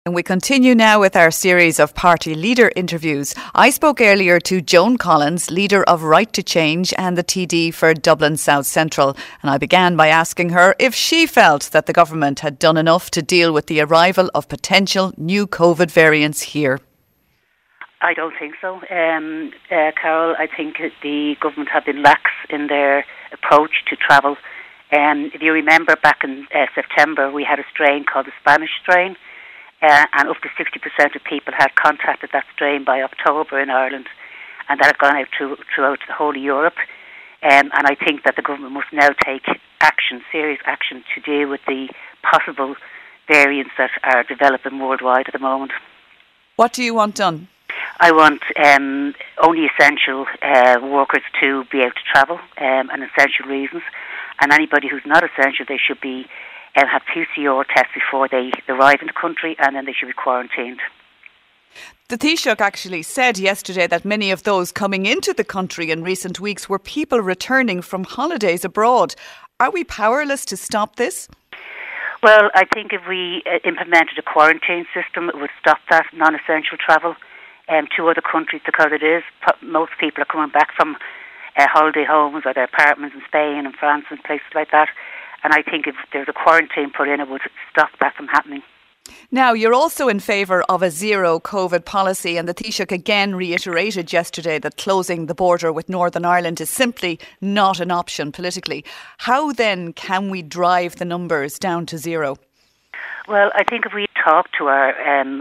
And we continue now with our series of party leader interviews. I spoke earlier to Joan Collins, leader of Right to Change and the TD for Dublin South Central. And I began by asking her if she felt that the government had done enough to deal with the arrival of potential new COVID variants here. I don't think so, Carol. I think the government have been lax in their approach to travel. If you remember back in September, we had a strain called the Spanish strain. And up to 60% of people had contracted that strain by October in Ireland, and that had gone out throughout the whole of Europe. And I think that the government must now take serious action, to deal with the possible variants that are developing worldwide at the moment. What do you want done? I want only essential workers to be able to travel, and essential reasons. And anybody who's not essential, they should be have PCR tests before they arrive in the country, and then they should be quarantined. The Taoiseach actually said yesterday that many of those coming into the country in recent weeks were people returning from holidays abroad. Are we powerless to stop this? Well, I think if we implemented a quarantine system, it would stop that non-essential travel to other countries, because most people are coming back from holiday homes or their apartments in Spain and France and places like that. And I think if there's a quarantine put in, it would stop that from happening. Now, you're also in favour of a zero COVID policy, and the Taoiseach again reiterated yesterday that closing the border with Northern Ireland is simply not an option politically. How then can we drive the numbers down to zero? Well, I think if we talk to our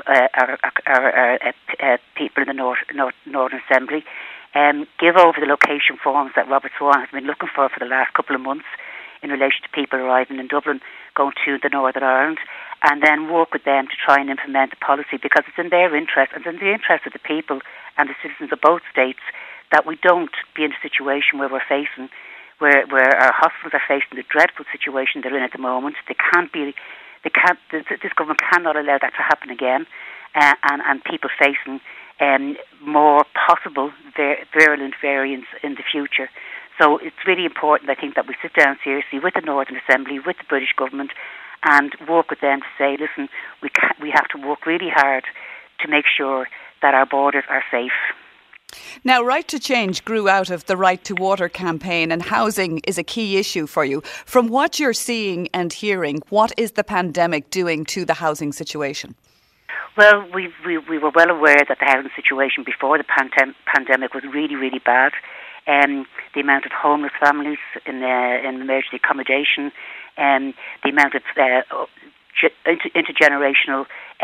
people in the Northern Assembly, give over the location forms that Robert Swan has been looking for the last couple of months, in relation to people arriving in Dublin, going to the Northern Ireland, and then work with them to try and implement the policy, because it's in their interest and in the interest of the people and the citizens of both states that we don't be in a situation where we're facing, where our hospitals are facing the dreadful situation they're in at the moment. This government cannot allow that to happen again, and people facing more possible virulent variants in the future. So it's really important, I think, that we sit down seriously with the Northern Assembly, with the British government, and work with them to say, listen, we have to work really hard to make sure that our borders are safe. Now, Right to Change grew out of the Right to Water campaign, and housing is a key issue for you. From what you're seeing and hearing, what is the pandemic doing to the housing situation? Well, we were well aware that the housing situation before the pandemic was really, really bad. The amount of homeless families in emergency accommodation, the amount of intergenerational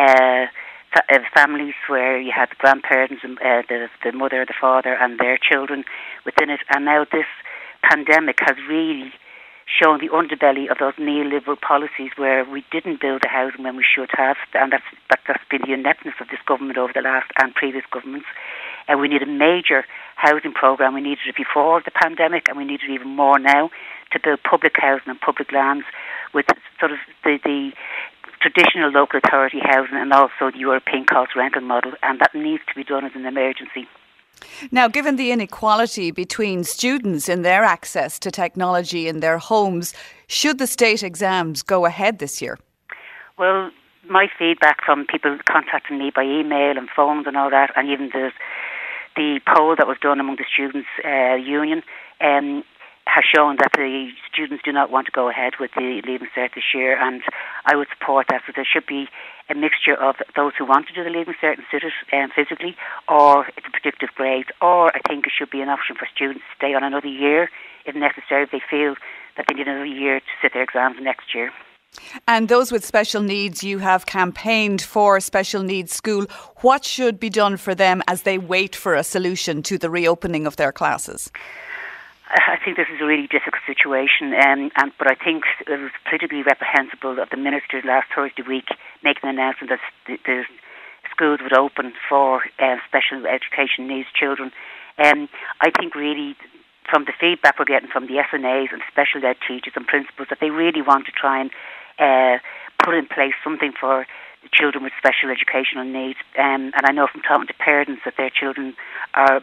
families where you had the grandparents, and the mother, the father and their children within it. And now this pandemic has really shown the underbelly of those neoliberal policies, where we didn't build the housing when we should have, and that's been the ineptness of this government over the last and previous governments. And we need a major housing programme. We needed it before the pandemic, and we need it even more now, to build public housing and public lands with sort of the traditional local authority housing, and also the European cost rental model, and that needs to be done as an emergency. Now, given the inequality between students in their access to technology in their homes, should the state exams go ahead this year? Well, my feedback from people contacting me by email and phones and all that, and even the poll that was done among the students' union, has shown that the students do not want to go ahead with the Leaving Cert this year, and I would support that. So there should be a mixture of those who want to do the Leaving Cert and sit it physically, or it's a predictive grade, or I think it should be an option for students to stay on another year if necessary, if they feel that they need another year to sit their exams next year. And those with special needs, you have campaigned for special needs school. What should be done for them as they wait for a solution to the reopening of their classes? I think this is a really difficult situation, but I think it was politically reprehensible of the minister last Thursday week making an announcement that the schools would open for special education needs children. I think really, from the feedback we're getting from the SNAs and special ed teachers and principals, that they really want to try and put in place something for the children with special educational needs. And I know from talking to parents that their children are,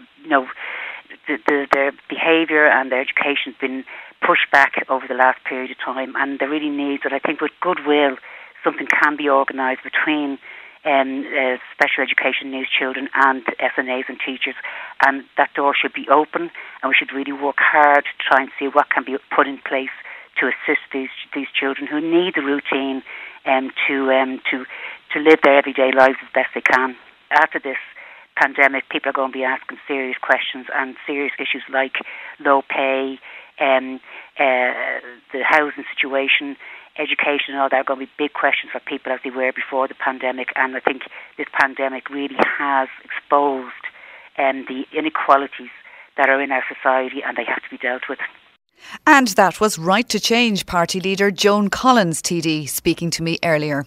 their behaviour and their education has been pushed back over the last period of time, and there really needs that. I think with goodwill, something can be organised between special education needs children and SNAs and teachers, and that door should be open, and we should really work hard to try and see what can be put in place to assist these children who need the routine to live their everyday lives as best they can. After this pandemic, people are going to be asking serious questions and serious issues like low pay, the housing situation, education and all that are going to be big questions for people as they were before the pandemic. And I think this pandemic really has exposed the inequalities that are in our society, and they have to be dealt with. And that was Right to Change party leader Joan Collins, TD, speaking to me earlier.